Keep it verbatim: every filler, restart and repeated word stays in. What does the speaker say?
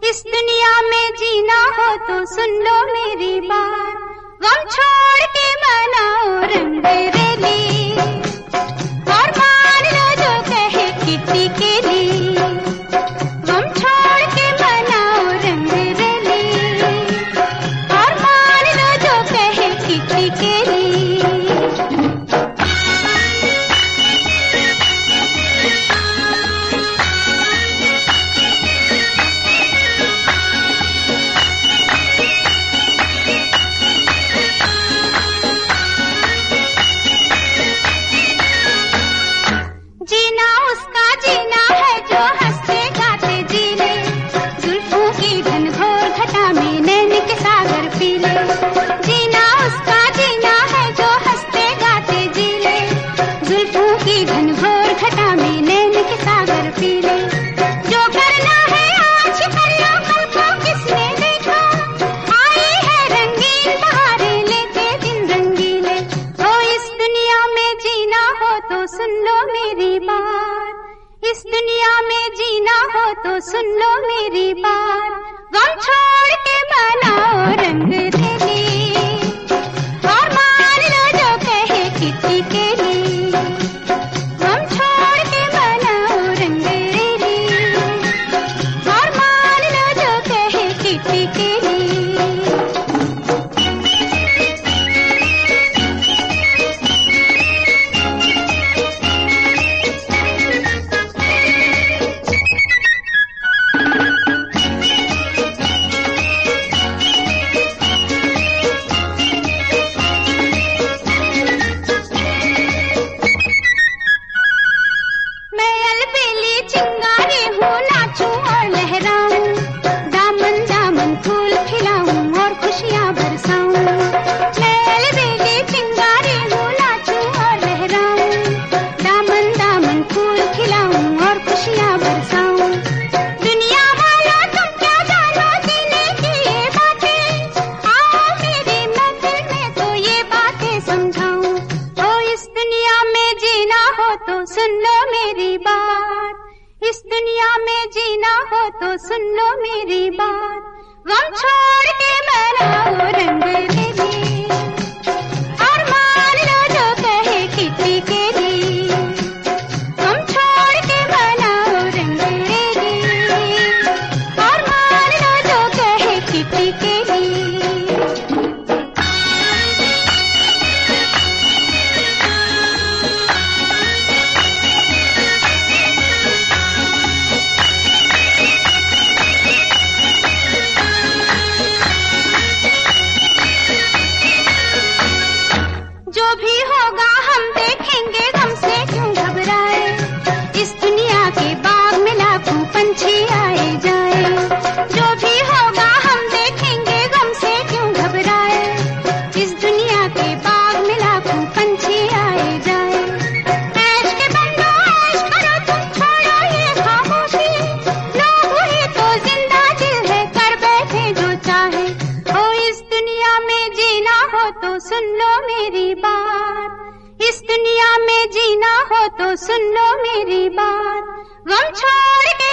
इस दुनिया में जीना हो तो सुन लो मेरी बात, गम छोड़ के मनाओ रंग रेली, और मान लो जो कहे किट्टी केली। गम छोड़ के मनाओ रंग रेली, और मान लो जो कहे किट्टी केली। सुन लो मेरी बात, इस दुनिया में जीना हो तो सुन लो मेरी बात, गम छोड़ के मनाओ रंग रेली, और मान लो जो कहे किट्टी केली। गम छोड़ के मनाओ रंग रेली, और मान लो जो कहे किट्टी केली। सुन लो मेरी बात, इस दुनिया में जीना हो तो सुन लो मेरी बात, गम छोड़ के मनाओ रंग रेली, और मान लो जो कहे किट्टी केली। गम छोड़ के मनाओ रंग रेली, और मान लो जो कहे किट्टी केली। जो भी होगा हम देखेंगे, गम से क्यों घबराए, इस दुनिया के बाग में लाखों पंछी आए जाए। जो भी होगा हम देखेंगे, गम से क्यों घबराए, इस दुनिया के बाग में लाखों पंछी आए जाए। ऐश के बंदो ऐश करो, तुम छोड़ो ये खामोशी, लोग हुए तो जिंदा दिल है, कर बैठे जो चाहे। ओ इस दुनिया में जीना हो तो सुन लो मेरी बात, इस दुनिया में जीना हो तो सुन लो मेरी बात, गम छोड़ के